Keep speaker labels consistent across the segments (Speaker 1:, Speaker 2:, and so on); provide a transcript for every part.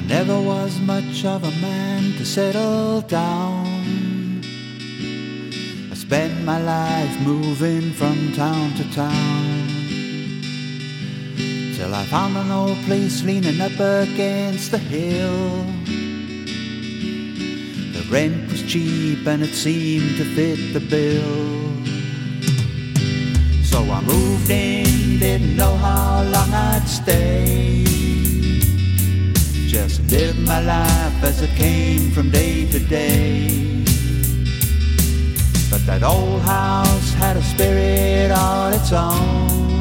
Speaker 1: Never was much of a man to settle down. I spent my life moving from town to town, till I found an old place leaning up against the hill. The rent was cheap and it seemed to fit the bill. So I moved in, didn't know how long I'd stay. Just lived my life as it came from day to day. But that old house had a spirit all its own.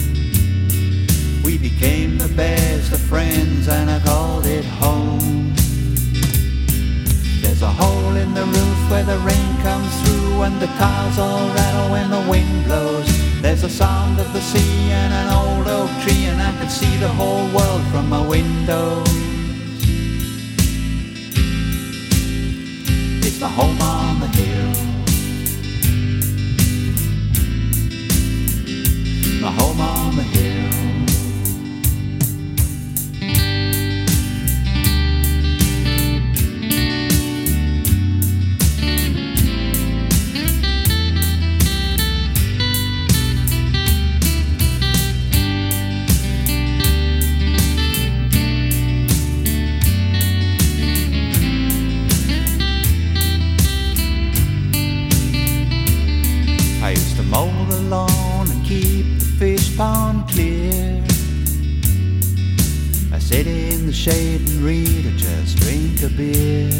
Speaker 1: We became the best of friends and I called it home. There's a hole in the roof where the rain comes through and the tiles all rattle when the wind blows. There's a sound of the sea and an old oak tree, and I can see the whole world from my window. It's my home on the hill. My home on the hill. I used to mow the lawn and keep the fish pond clear. I sit in the shade and read or just drink a beer.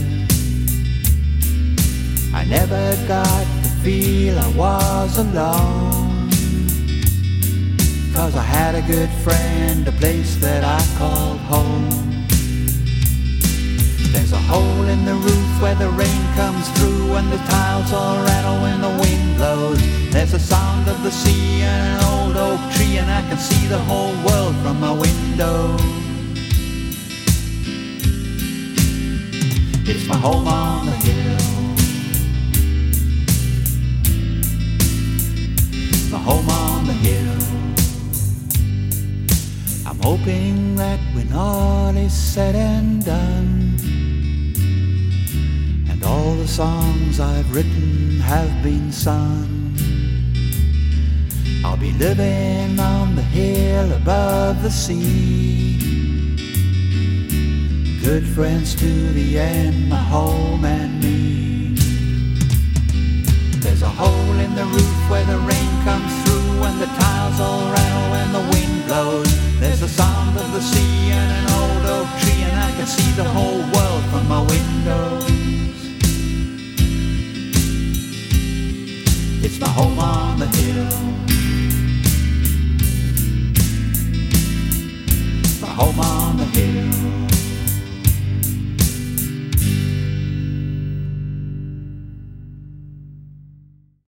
Speaker 1: I never got to feel I was alone, 'cause I had a good friend, a place that I called home. There's a hole in the roof where the rain comes through and the tiles all rattle when the wind blows. There's a sound of the sea and an old oak tree, and I can see the whole world from my window. It's my home on the hill. My home on the hill. I'm hoping that when all is said and done, and all the songs I've written have been sung, I'll be living on the hill above the sea. Good friends to the end, my home and me. There's a hole in the roof where the rain comes through and the tiles all rattle when the wind blows. There's the sound of the sea and an old oak tree, and I can see the whole world from my windows. It's my home on the hill. My home on the hill.